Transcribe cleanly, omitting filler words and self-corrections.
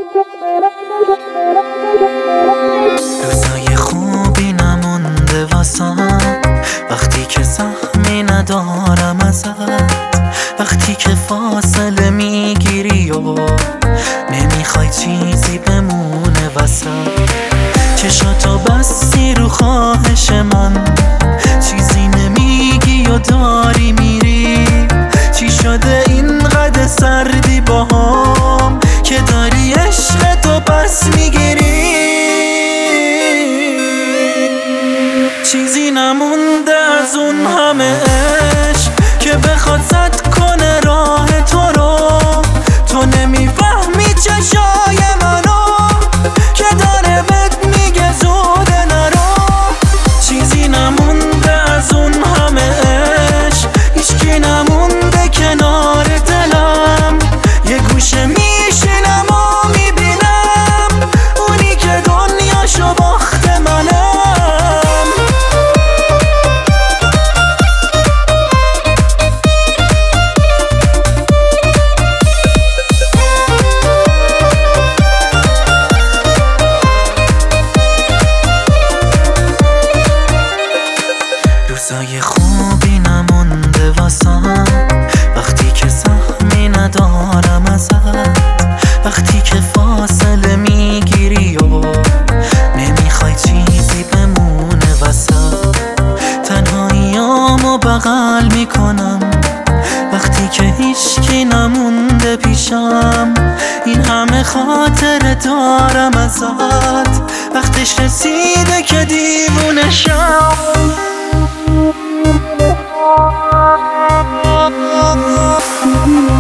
روزای خوبی نمونده واسم، وقتی که زخمی ندارم ازت، وقتی که فاصله میگیری و نمیخوای چیزی بمونه وسط. چشاتو بستی رو خواهش من، چیزی نمیگی و داری میری. چی شده اینقدر سردی باهام که داری عشق تو پس میگیری؟ چیزی نمونده از اون همه عشق که بخواد زد کنه راه تو رو. تو نمیفهمی چشای منو که داره بهت میگه زوده نرو. چیزی نمونده از اون همه عشق، هیچکی نمونده کنار دلم. یه گوشه میشینم و میبینم اونی که دنیاشو باخت منم. روزای خوبی نمونده واسم، وقتی که زخمی ندارم ازت، وقتی که فاصله میگیری و نمیخوای چیزی بمونه وسط. تنهاییامو بغل میکنم وقتی که هیچکی نمونده پیشم. این همه خاطره دارم ازت، وقتش رسیده که دیوونه شم.